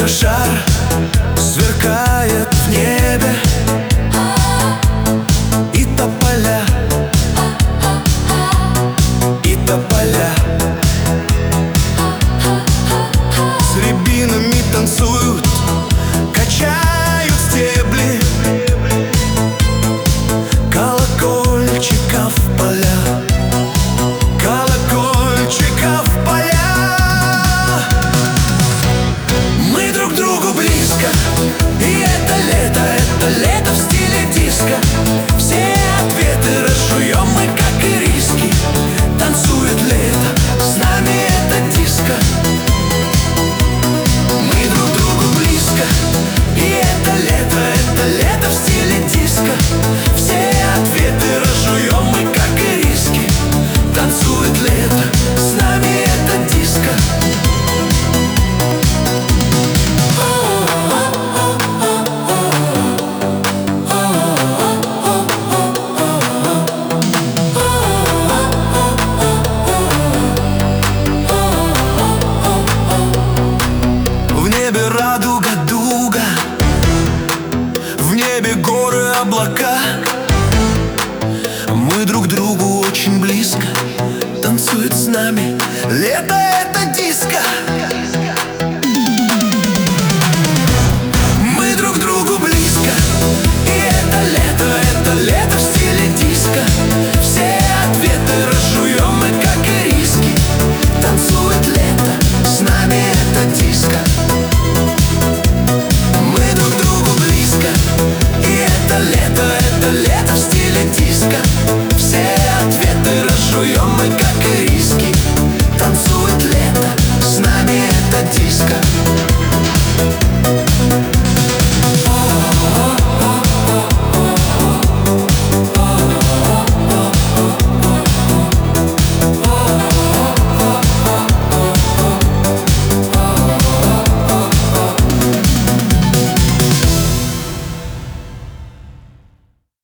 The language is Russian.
только шар сверкает в небе, и тополя, и тополя с рябинами танцуют, качают стебли колокольчиков поля, колокольчиков поля. Мы друг к другу близко, и это лето в стиле диско. Все ответы разжуем мы, как ириски. Танцует лето, с нами это диско. Мы друг к другу близко, и это лето в стиле диско. Все ответы разжуем мы, как ириски. Танцует лето, с нами это диско. В небе радуга, дуга, в небе горы, облака. Мы друг к другу очень близко, танцует с нами лето, это диско.